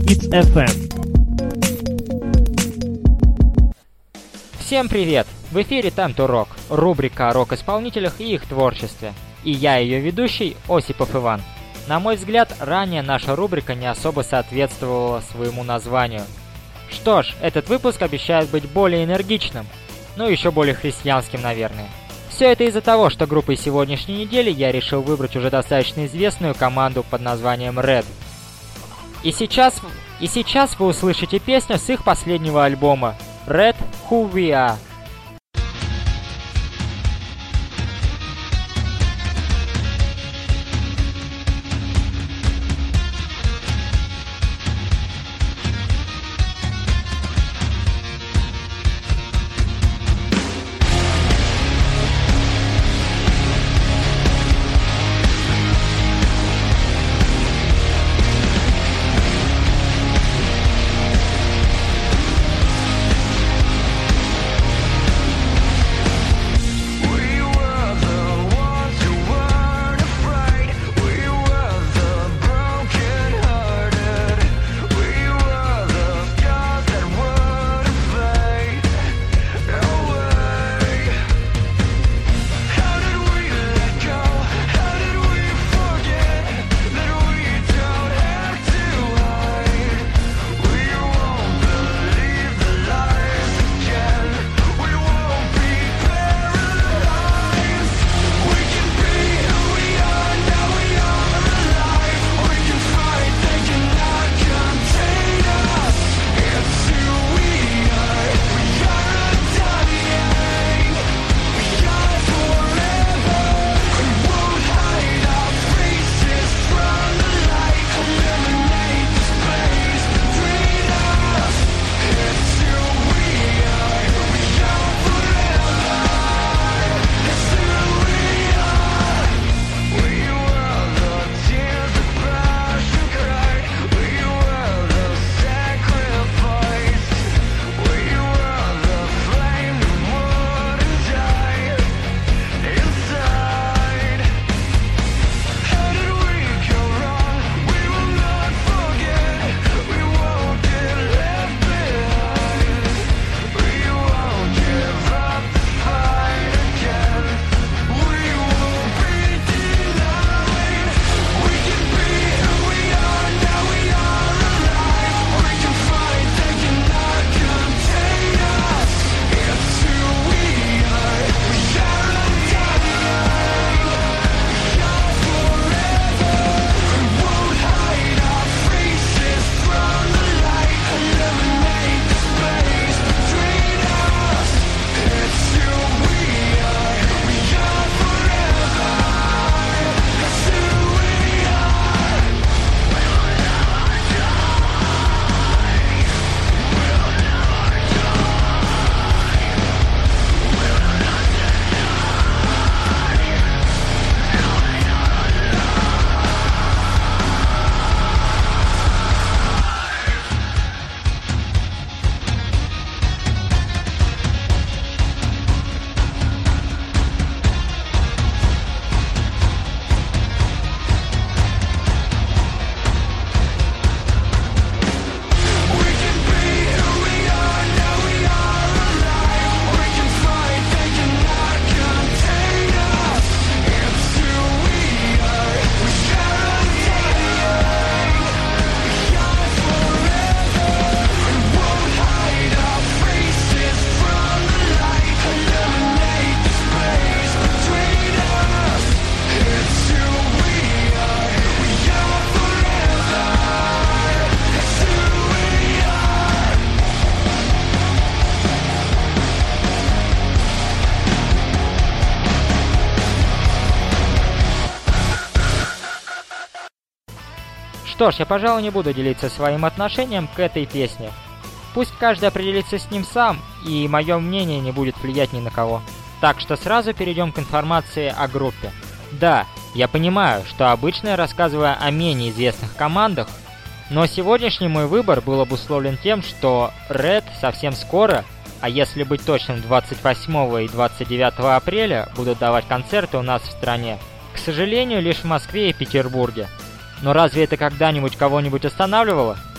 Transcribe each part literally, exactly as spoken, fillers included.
It's эф эм. Всем привет! В эфире Time to Rock, рубрика о рок-исполнителях и их творчестве. И я, ее ведущий, Осипов Иван. На мой взгляд, ранее наша рубрика не особо соответствовала своему названию. Что ж, этот выпуск обещает быть более энергичным, но еще более христианским, наверное. Все это из-за того, что группой сегодняшней недели я решил выбрать уже достаточно известную команду под названием Red. И сейчас, и сейчас вы услышите песню с их последнего альбома Red Who We Are. Что ж, я, пожалуй, не буду делиться своим отношением к этой песне. Пусть каждый определится с ним сам, и мое мнение не будет влиять ни на кого. Так что сразу перейдем к информации о группе. Да, я понимаю, что обычно я рассказываю о менее известных командах, но сегодняшний мой выбор был обусловлен тем, что Red совсем скоро, а если быть точным, двадцать восьмого и двадцать девятого апреля, будут давать концерты у нас в стране. К сожалению, лишь в Москве и Петербурге. Но разве это когда-нибудь кого-нибудь останавливало?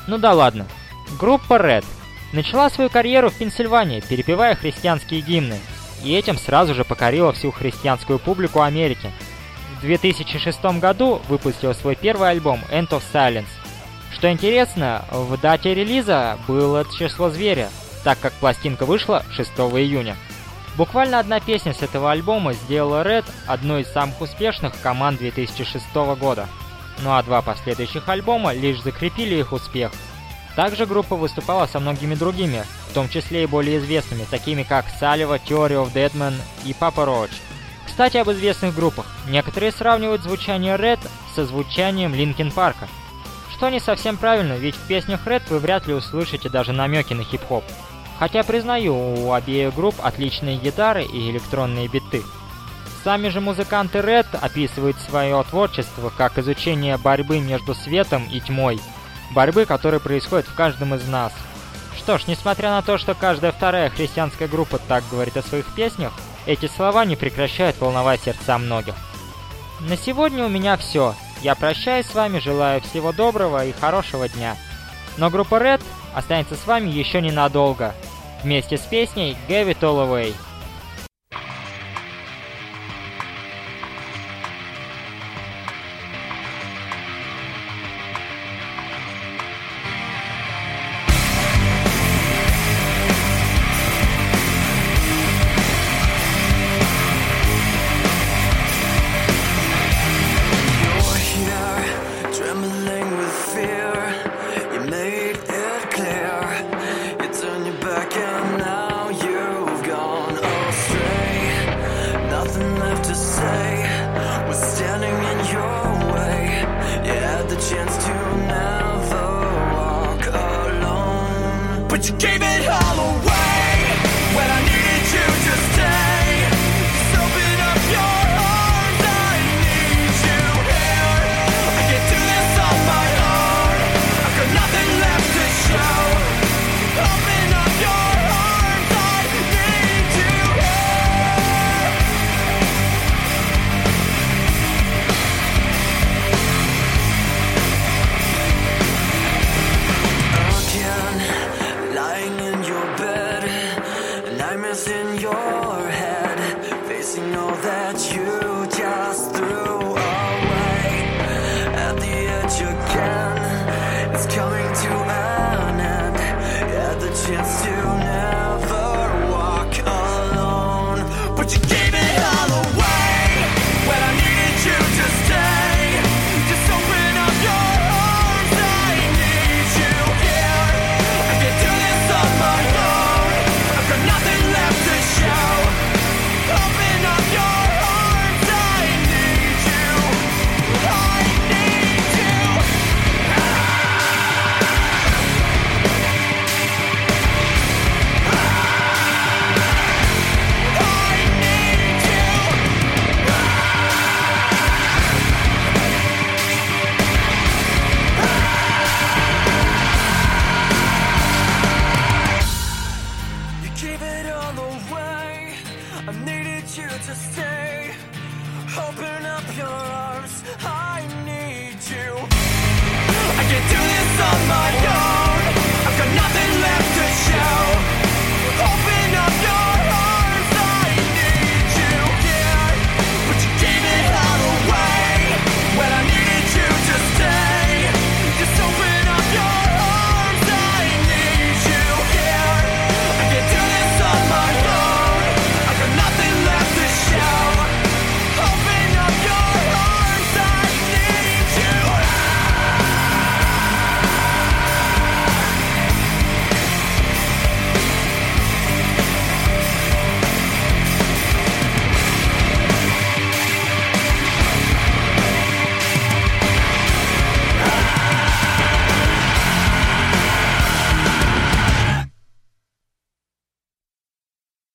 Ну да ладно. Группа Red начала свою карьеру в Пенсильвании, перепевая христианские гимны, и этим сразу же покорила всю христианскую публику Америки. В две тысячи шестом году выпустила свой первый альбом End of Silence. Что интересно, в дате релиза было число зверя, так как пластинка вышла шестого июня. Буквально одна песня с этого альбома сделала Red одной из самых успешных команд две тысячи шестого года. Ну а два последующих альбома лишь закрепили их успех. Также группа выступала со многими другими, в том числе и более известными, такими как Салива, Theory of Deadman и Papa Roach. Кстати, об известных группах. Некоторые сравнивают звучание Red со звучанием Линкин Парка. Что не совсем правильно, ведь в песнях Red вы вряд ли услышите даже намеки на хип-хоп. Хотя, признаю, у обеих групп отличные гитары и электронные биты. Сами же музыканты Red описывают свое творчество как изучение борьбы между светом и тьмой, борьбы, которая происходит в каждом из нас. Что ж, несмотря на то, что каждая вторая христианская группа так говорит о своих песнях, эти слова не прекращают волновать сердца многих. На сегодня у меня все. Я прощаюсь с вами, желаю всего доброго и хорошего дня. Но группа Red останется с вами еще ненадолго, вместе с песней Give It All Away. But you can't